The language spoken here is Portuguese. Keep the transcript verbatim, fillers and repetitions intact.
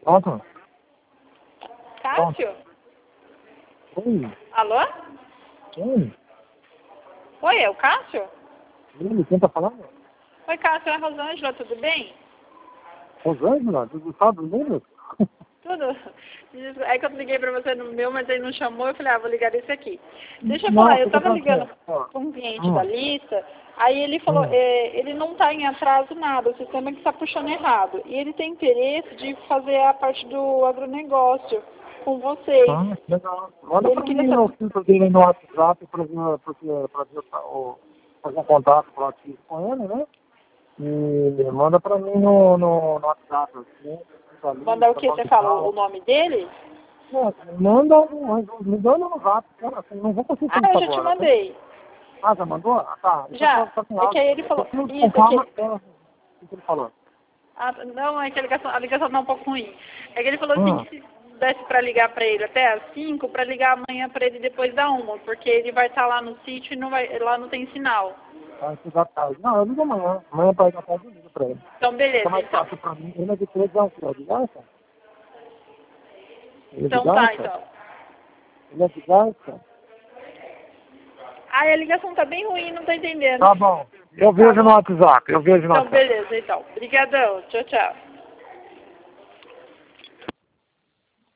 Pronto. Cássio? Oi. Alô? Quem? Oi, é o Cássio? Oi, quem tá falando? Oi, Cássio, é a Rosângela, tudo bem? Rosângela, dos Estados Unidos? Tudo? É que eu liguei pra você no meu, mas ele não chamou, eu falei, ah, vou ligar desse aqui. Deixa eu Não, falar, eu fica tava ligando tranquilo. com um cliente Hum. da lista, aí ele falou, Hum. é, ele não tá em atraso nada, o sistema que está puxando errado. E ele tem interesse de fazer a parte do agronegócio com vocês. Ah, legal. Manda Ele pra queria mim saber. o filtro dele no WhatsApp pra, ver- porque, pra ver o, fazer um contato proativo com ele, né? E manda pra mim no, no, no WhatsApp, assim. pra mim, Mandar o pra que você quanto fala? O tal. nome dele? Não, manda, um- me manda no zap, cara, assim, não vou conseguir Ah, fazer isso eu já te agora, tá? mandei. Ah, já mandou? Ah, tá. Então tá, Já. tá com É que áudio. aí ele falou. Então, com Isso, é calma, que. é, o que ele falou? Ah, não, é que a ligação, a ligação tá um pouco ruim. É que ele falou assim Hum. que se desse pra ligar pra ele até às cinco, pra ligar amanhã pra ele depois da uma, porque ele vai estar lá no sítio e não vai, lá não tem sinal. Ah, isso já tá. Não, eu ligo amanhã. Amanhã pra ir na tarde eu ligo pra ele. Então, Fica beleza, mais então. fácil pra mim. Ele é de três é o quê? É de Garça? Ele é de Então tá, Garça? então. Ele é de Garça? Ah, a ligação tá bem ruim, não tô entendendo. Tá bom. Eu Tá vejo no bom. WhatsApp. Eu vejo no Então, WhatsApp. beleza, então. Obrigadão. Tchau, tchau.